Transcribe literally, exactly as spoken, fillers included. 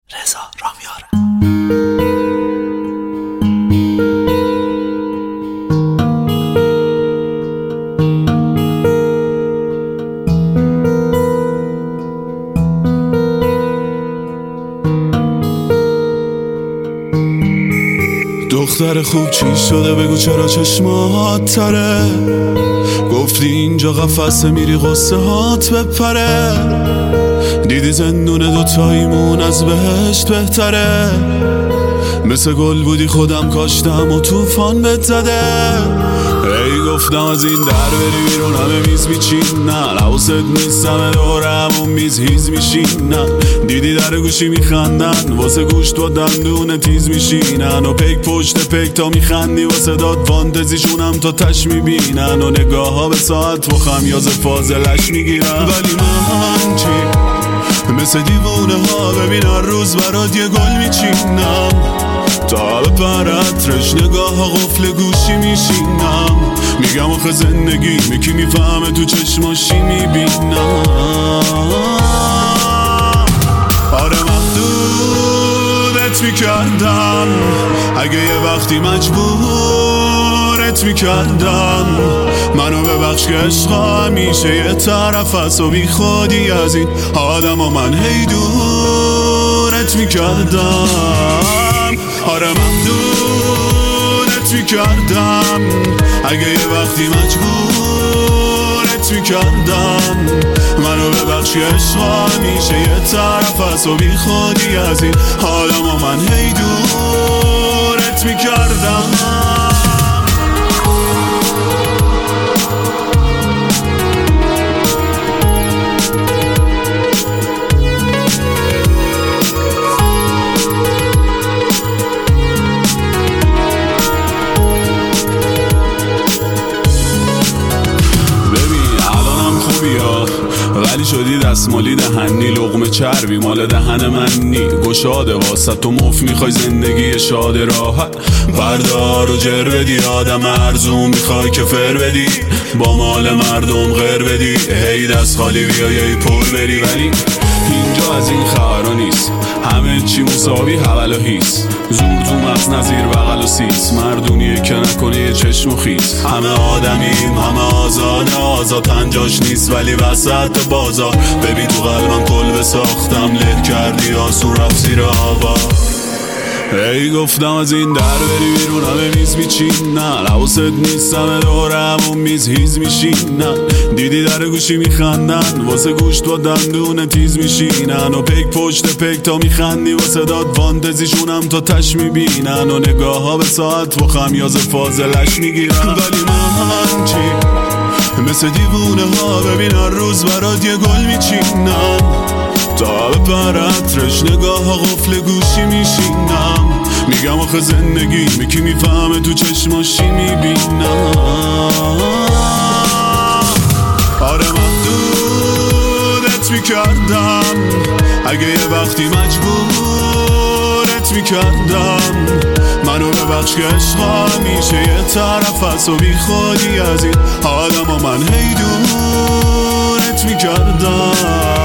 رضا رامیاره. دختر خوب چی شده بگو چرا چشمات تره؟ گفتی اینجا قفسه میری قصه هات بپره. دیدی زندون دوتاییمون از بهشت بهتره. مثل گل بودی خودم کاشتم و توفان بهت زده. ای گفتم از این در بری بیرون همه میز میچینن، حواست نیست همه دورمون میز هیز میشینن. دیدی در گوشی میخندن واسه گوشت و دندون تیز میشینن، و پیک پشت پیک تا میخندی واسه داد فانتزیشونم تا تش میبینن، و نگاه ها به ساعت و خمیاز فاضلش میگیرن. ولی من چی؟ مثل دیوونه ها ببین هر روز برات یه گل میچینم، تا بپرد رش نگاه ها قفل گوشی میشینم. میگم آخه زندگی میکی میفهمه تو چشماشی میبینم. آره محدودت میکردم اگه یه وقتی مجبورت میکردم. منو ببخش که عشقا همیشه یه طرف هست و بی خودی از این آدم و من هی دورت میکردم. آره محدودت میکردم اگه یه وقتی مجبورت میکردم. منو ببخش که عشقا همیشه یه طرف هست و بی خودی از این آدم و من هی دورت میکردم. ولی شدی دستمالی دهنی، لقمه چربی مال دهن منی. گشاده واسه تو مف میخوای زندگی شاد راحت، بردار و جر بدی آدم ارزون میخوای که فر بدی، با مال مردم غیر بدی. هی دست خالی بیایی پر بری، ولی اینجا از این خبرها نیست. همه چی مساوی حول و هیست، زور تو مغز نظیر بغل و سیس. مردونیه که نکنه یه چشم و خیس. همه آدمیم همه آزاده، آزاد پنجاش نیست ولی وسط بازار. ببین تو قلبم کلبه ساختم، له کردی آسون رفت زیر آوا. ای گفتم از این در بری بیرون همه میز میچینن، حواست نیست همه دورمون میز هیز میشینن. دیدی در گوشی میخندن واسه گوشت و دندون تیز میشینن، و پیک پشت پیک تا میخندی واسه داد فانتزیشونم تا تش میبینن، و نگاه ها به ساعت و خمیاز فاضلش میگیرن. ولی من چی؟ مثل دیوونه ها ببین هر روز برات یه گل میچینم، تا بپرد رش نگاه ها قفل گوشی میشینم. میگم آخه زندگی میکی میفهمه تو چشماشی میبینم. آره محدودت میکردم اگه یه وقتی مجبورت میکردم. منو ببخش که عشقا همیشه یه طرف هست و بی خودی از این آدم و من هی دورت میکردم.